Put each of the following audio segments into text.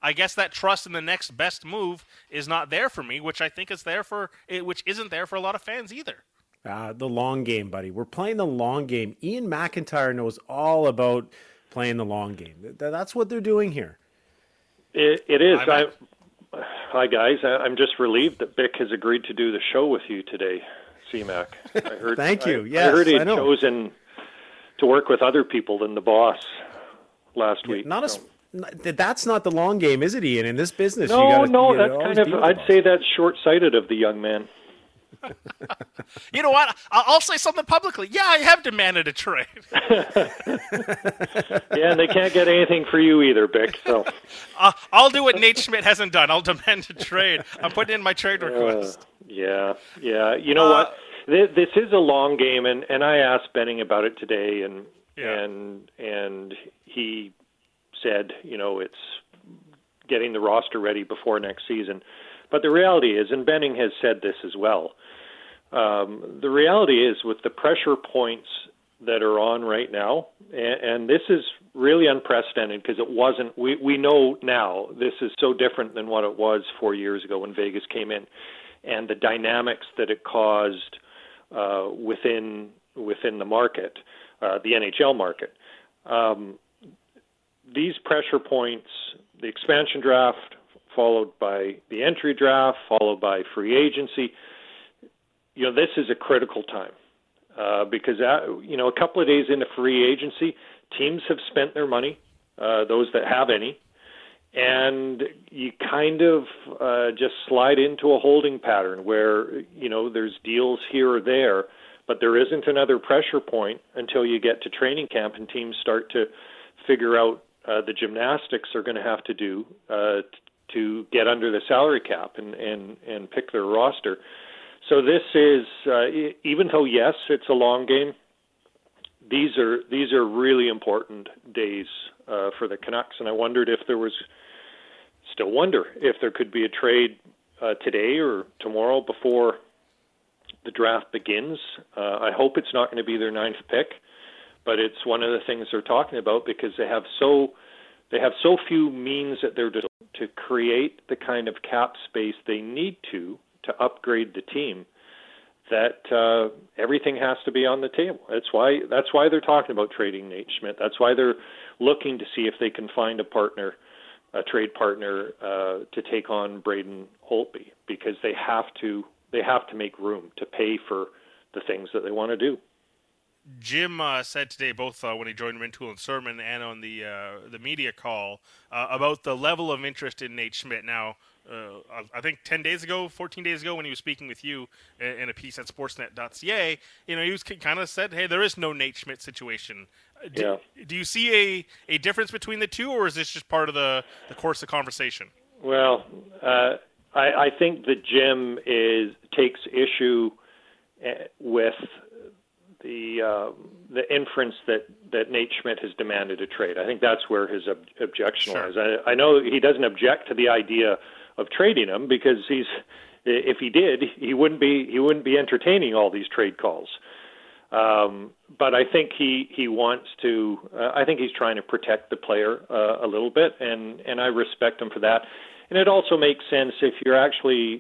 I guess that trust in the next best move is not there for me, which I think is which isn't there for a lot of fans either. The long game, buddy. We're playing the long game. Ian McIntyre knows all about playing the long game. That's what they're doing here. It is. Hi, guys. I'm just relieved that Bick has agreed to do the show with you today, CMAC. I heard, Thank you. Yes, I heard he had chosen to work with other people than the boss last week. That's not the long game, is it, Ian? In this business, no. That's kind of. I'd say that's short-sighted of the young man. You know what? I'll say something publicly. Yeah, I have demanded a trade. Yeah, and they can't get anything for you either, Bick. So I'll do what Nate Schmidt hasn't done. I'll demand a trade. I'm putting in my trade request. Yeah. You know what? This is a long game, and I asked Benning about it today, and he said, it's getting the roster ready before next season. But the reality is, and Benning has said this as well, the reality is with the pressure points that are on right now, and this is really unprecedented because it wasn't, we know now this is so different than what it was 4 years ago when Vegas came in, and the dynamics that it caused within the market, the NHL market. These pressure points, the expansion draft, followed by the entry draft, followed by free agency. This is a critical time because, a couple of days into free agency, teams have spent their money, those that have any, and you kind of just slide into a holding pattern where, there's deals here or there, but there isn't another pressure point until you get to training camp and teams start to figure out the gymnastics they're going to have to do to get under the salary cap and pick their roster. So this is, even though, yes, it's a long game, these are really important days for the Canucks, and I wonder if there could be a trade today or tomorrow before the draft begins. I hope it's not going to be their 9th pick, but it's one of the things they're talking about because they have so few means at their disposal to create the kind of cap space they need to upgrade the team, that everything has to be on the table. That's why they're talking about trading Nate Schmidt. That's why they're looking to see if they can find a trade partner to take on Braden Holtby, because they have to make room to pay for the things that they want to do. Jim said today, both when he joined Rintoul and Sermon and on the media call, about the level of interest in Nate Schmidt. Now, I think 14 days ago, when he was speaking with you in a piece at Sportsnet.ca, he was kind of said, "Hey, there is no Nate Schmidt situation." Do you see a difference between the two, or is this just part of the course of conversation? Well, I think that Jim takes issue with the inference that Nate Schmidt has demanded a trade. I think that's where his objection lies. I know he doesn't object to the idea of trading him because if he did, he wouldn't be entertaining all these trade calls. But I think he wants to. I think he's trying to protect the player a little bit, and I respect him for that. And it also makes sense if you're actually,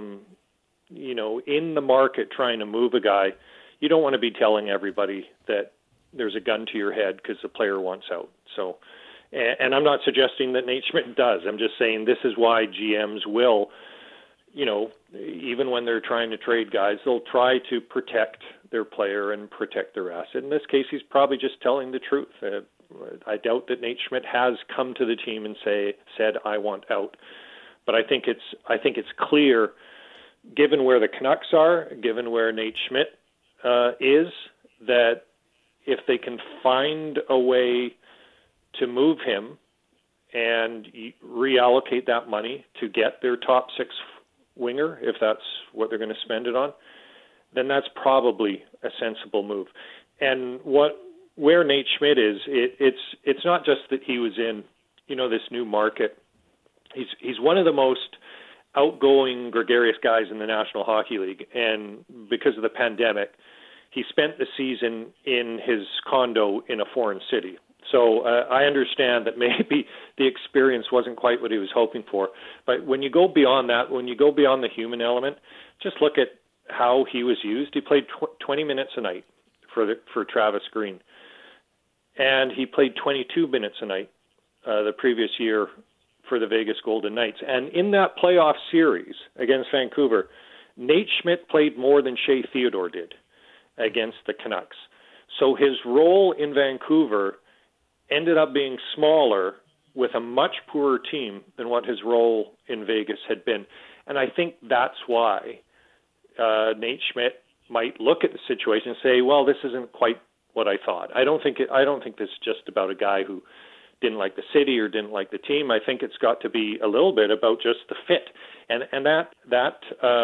in the market trying to move a guy. You don't want to be telling everybody that there's a gun to your head because the player wants out. So, and I'm not suggesting that Nate Schmidt does. I'm just saying this is why GMs will, even when they're trying to trade guys, they'll try to protect their player and protect their asset. In this case, he's probably just telling the truth. I doubt that Nate Schmidt has come to the team and said, "I want out." But I think it's clear, given where the Canucks are, given where Nate Schmidt is, that if they can find a way to move him and reallocate that money to get their top 6 winger, if that's what they're going to spend it on, then that's probably a sensible move. And where Nate Schmidt is, it's not just that he was in, this new market. He's one of the most outgoing, gregarious guys in the National Hockey League, and because of the pandemic, he spent the season in his condo in a foreign city. So I understand that maybe the experience wasn't quite what he was hoping for. But when you go beyond that, when you go beyond the human element, just look at how he was used. He played 20 minutes a night for Travis Green. And he played 22 minutes a night the previous year for the Vegas Golden Knights. And in that playoff series against Vancouver, Nate Schmidt played more than Shea Theodore did against the Canucks. So his role in Vancouver ended up being smaller with a much poorer team than what his role in Vegas had been. And I think that's why Nate Schmidt might look at the situation and say, well, this isn't quite what I thought. I don't think this is just about a guy who didn't like the city or didn't like the team. I think it's got to be a little bit about just the fit. And that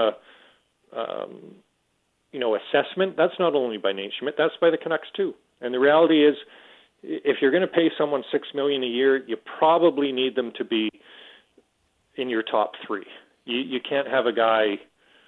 assessment, that's not only by Nate Schmidt, that's by the Canucks too. And the reality is, if you're going to pay someone $6 million a year, you probably need them to be in your top three. You can't have a guy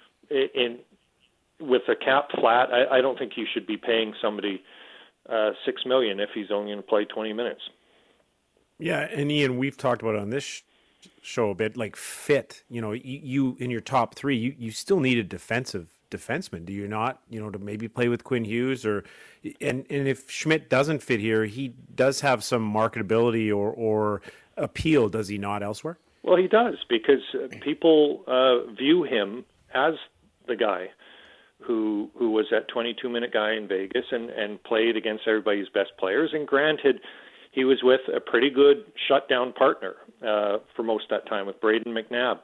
with a cap flat. I don't think you should be paying somebody $6 million if he's only going to play 20 minutes. Yeah, and Ian, we've talked about it on this show a bit, like fit. You in your top three, you still need a defenseman, do you not? To maybe play with Quinn Hughes, and if Schmidt doesn't fit here, he does have some marketability or appeal, does he not, elsewhere? Well, he does, because people view him as the guy who was that 22-minute guy in Vegas and played against everybody's best players. And granted, he was with a pretty good shutdown partner for most of that time with Braden McNabb.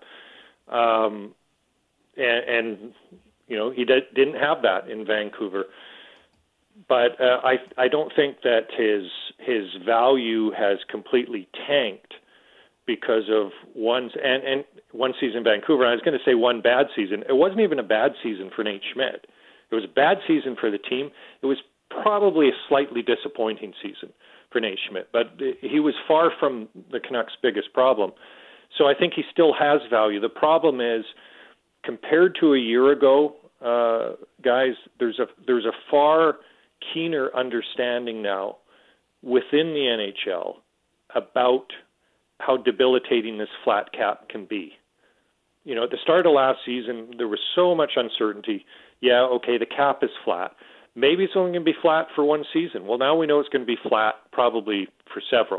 He didn't have that in Vancouver. But I don't think that his value has completely tanked because of one season in Vancouver. I was going to say one bad season. It wasn't even a bad season for Nate Schmidt. It was a bad season for the team. It was probably a slightly disappointing season for Nate Schmidt, but he was far from the Canucks' biggest problem. So I think he still has value. The problem is, compared to a year ago, guys, there's a far keener understanding now within the NHL about how debilitating this flat cap can be. At the start of last season, there was so much uncertainty. Yeah, okay, the cap is flat. Maybe it's only going to be flat for one season. Well, now we know it's going to be flat probably for several.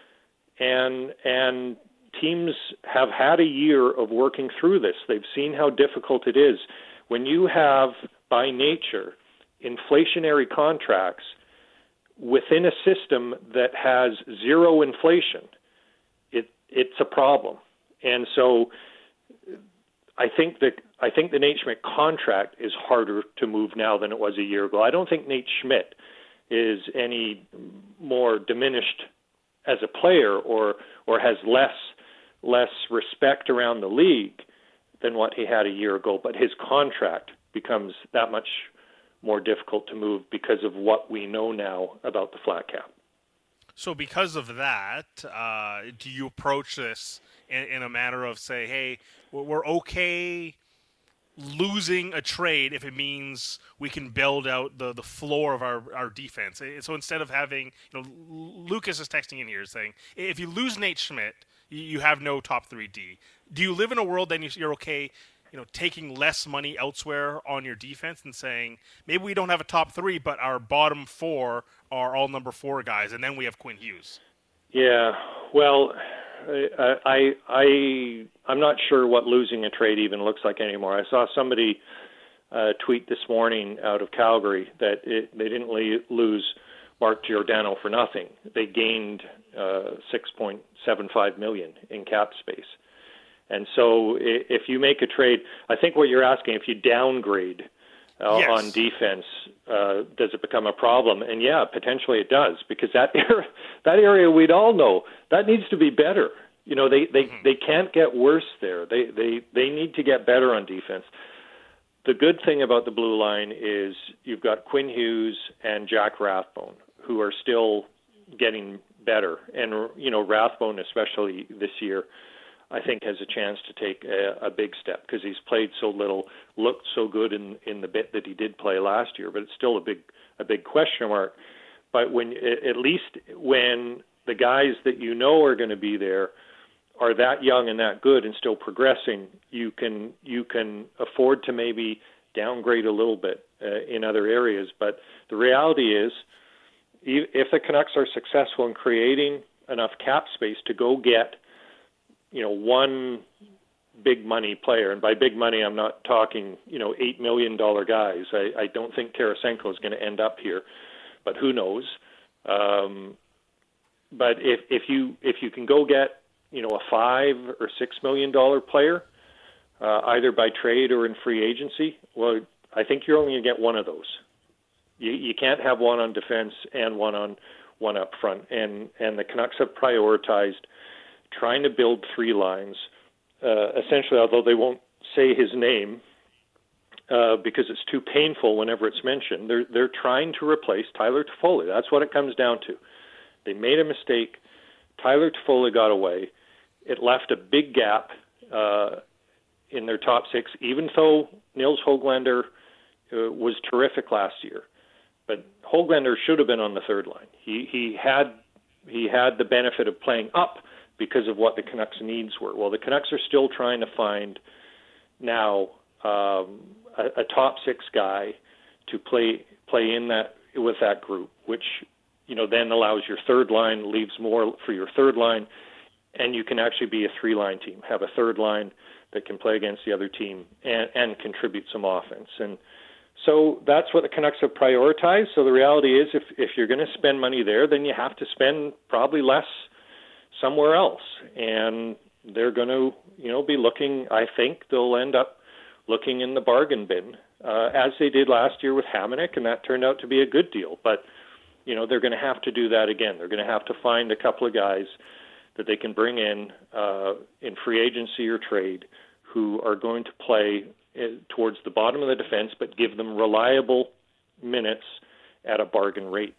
And teams have had a year of working through this. They've seen how difficult it is. When you have, by nature, inflationary contracts within a system that has zero inflation, it's a problem. And so I think the Nate Schmidt contract is harder to move now than it was a year ago. I don't think Nate Schmidt is any more diminished as a player or has less respect around the league than what he had a year ago, but his contract becomes that much more difficult to move because of what we know now about the flat cap. So because of that, do you approach this in a manner of say, hey, we're okay losing a trade if it means we can build out the floor of our defense? So instead of having, Lucas is texting in here saying, if you lose Nate Schmidt, you have no top 3D. Do you live in a world then you're okay, taking less money elsewhere on your defense and saying, maybe we don't have a top 3, but our bottom 4 are all number 4 guys, and then we have Quinn Hughes? Yeah, well, I'm not sure what losing a trade even looks like anymore. I saw somebody tweet this morning out of Calgary that they didn't lose Mark Giordano for nothing. They gained $6.75 million in cap space. And so if you make a trade, I think what you're asking, if you downgrade yes. on defense, does it become a problem? And yeah, potentially it does, because that area we'd all know, that needs to be better. They can't get worse there. They need to get better on defense. The good thing about the blue line is you've got Quinn Hughes and Jack Rathbone, who are still getting better. And, Rathbone, especially this year, I think has a chance to take a big step because he's played so little, looked so good in the bit that he did play last year, but it's still a big question mark. But at least when the guys that you know are going to be there are that young and that good and still progressing, you can afford to maybe downgrade a little bit in other areas. But the reality is, if the Canucks are successful in creating enough cap space to go get, one big money player, and by big money I'm not talking, $8 million guys. I don't think Tarasenko is going to end up here, but who knows? But if you can go get, a $5 or $6 million player, either by trade or in free agency, well, I think you're only going to get one of those. You can't have one on defense and one up front. And the Canucks have prioritized trying to build three lines. Essentially, although they won't say his name because it's too painful whenever it's mentioned, they're trying to replace Tyler Toffoli. That's what it comes down to. They made a mistake. Tyler Toffoli got away. It left a big gap in their top six, even though Nils Höglander was terrific last year. But Höglander should have been on the third line. He had the benefit of playing up because of what the Canucks' needs were. Well, the Canucks are still trying to find now a top six guy to play in that with that group, which then allows your third line, leaves more for your third line, and you can actually be a three-line team, have a third line that can play against the other team and contribute some offense. And so that's what the Canucks have prioritized. So the reality is if you're going to spend money there, then you have to spend probably less somewhere else. And they're going to, be looking, I think they'll end up looking in the bargain bin, as they did last year with Hamonic, and that turned out to be a good deal. But, they're going to have to do that again. They're going to have to find a couple of guys that they can bring in free agency or trade who are going to play towards the bottom of the defense, but give them reliable minutes at a bargain rate.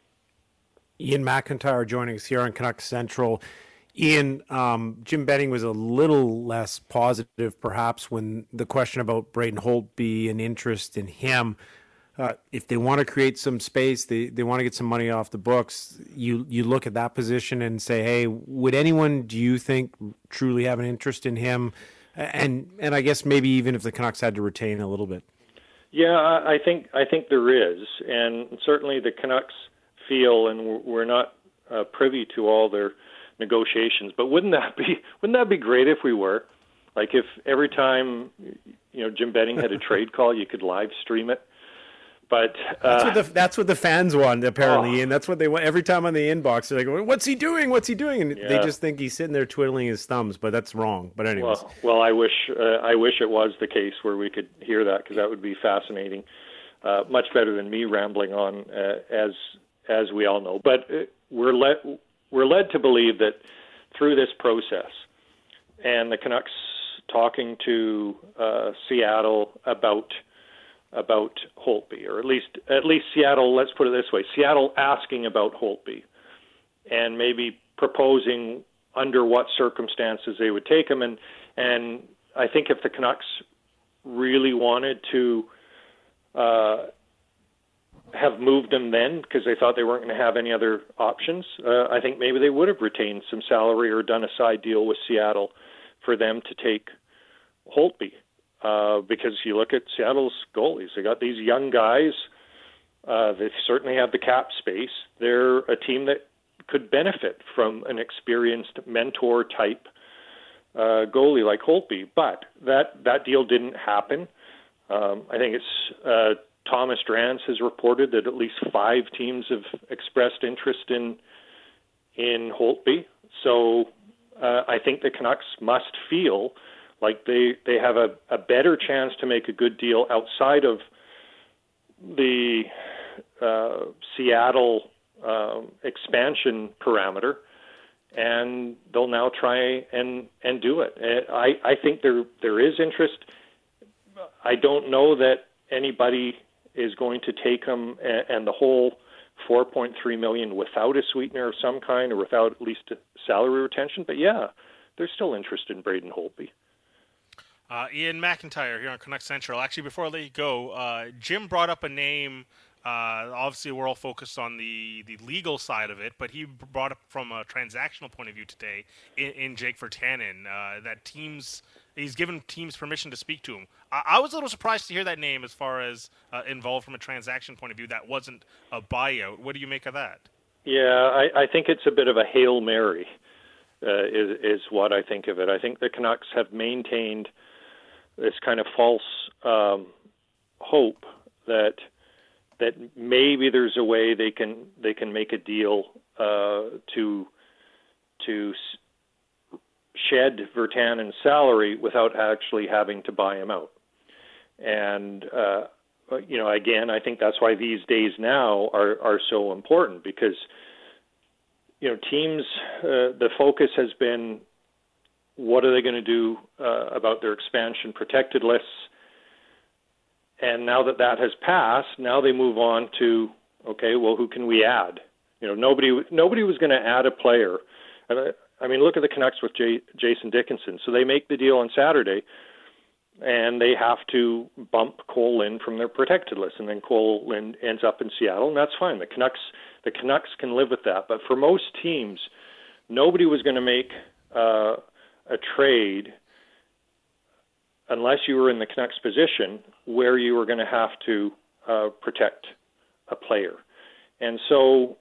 Ian McIntyre joining us here on Canucks Central. Ian, Jim Benning was a little less positive, perhaps, when the question about Braden Holtby and interest in him. If they want to create some space, they want to get some money off the books, you look at that position and say, hey, would anyone, do you think, truly have an interest in him? And I guess maybe even if the Canucks had to retain a little bit. Yeah, I think there is, and certainly the Canucks feel, and we're not privy to all their negotiations, but wouldn't that be great if we were? Like if every time Jim Benning had a trade call, you could live stream it. But that's what the fans want, apparently, and that's what they want every time on the inbox. They're like, "What's he doing? What's he doing?" And they just think he's sitting there twiddling his thumbs, but that's wrong. But anyways, well, I wish it was the case where we could hear that, because that would be fascinating. Much better than me rambling on, as we all know. But we're led to believe that through this process, and the Canucks talking to Seattle about Holtby, or at least Seattle, let's put it this way, Seattle asking about Holtby and maybe proposing under what circumstances they would take him. And I think if the Canucks really wanted to have moved him then, because they thought they weren't going to have any other options, I think maybe they would have retained some salary or done a side deal with Seattle for them to take Holtby. Because you look at Seattle's goalies, they got these young guys. They certainly have the cap space. They're a team that could benefit from an experienced mentor-type goalie like Holtby. But that deal didn't happen. I think it's Thomas Drance has reported that at least 5 teams have expressed interest in Holtby. So I think the Canucks must feel like they have a better chance to make a good deal outside of the Seattle expansion parameter, and they'll now try and do it. I think there is interest. I don't know that anybody is going to take them and the whole $4.3 million without a sweetener of some kind, or without at least a salary retention. But yeah, there's still interest in Braden Holtby. Ian McIntyre here on Canucks Central. Actually, before I let you go, Jim brought up a name Obviously, we're all focused on the legal side of it, but he brought up from a transactional point of view today in Jake Virtanen that he's given teams permission to speak to him. I was a little surprised to hear that name as far as involved from a transaction point of view. That wasn't a buyout. What do you make of that? Yeah, I think it's a bit of a Hail Mary, is what I think of it. I think the Canucks have maintained this kind of false hope that maybe there's a way they can make a deal to shed Virtanen's salary without actually having to buy him out. And again, I think that's why these days now are so important, because teams, the focus has been, what are they going to do about their expansion protected lists? And now that has passed, now they move on to, okay, well, who can we add? Nobody was going to add a player. I mean, look at the Canucks with Jason Dickinson. So they make the deal on Saturday, and they have to bump Cole Lind from their protected list, and then Cole Lind ends up in Seattle, and that's fine. The Canucks can live with that. But for most teams, nobody was going to make a trade unless you were in the Canucks position where you were going to have to protect a player. And so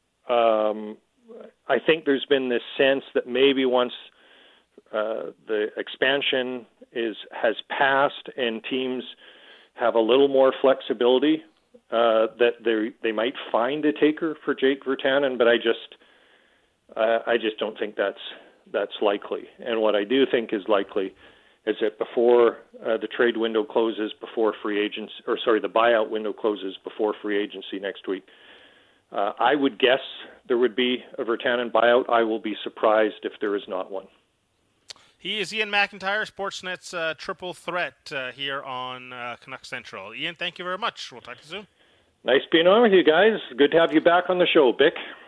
I think there's been this sense that maybe once the expansion has passed and teams have a little more flexibility, that they might find a taker for Jake Virtanen, but I just don't think that's likely. And what I do think is likely is that before the trade window closes, before the buyout window closes before free agency next week, I would guess there would be a Virtanen buyout. I will be surprised if there is not one. He is Ian McIntyre, Sportsnet's triple threat here on Canuck Central. Ian, thank you very much. We'll talk to you soon. Nice being on with you guys. Good to have you back on the show, Bick.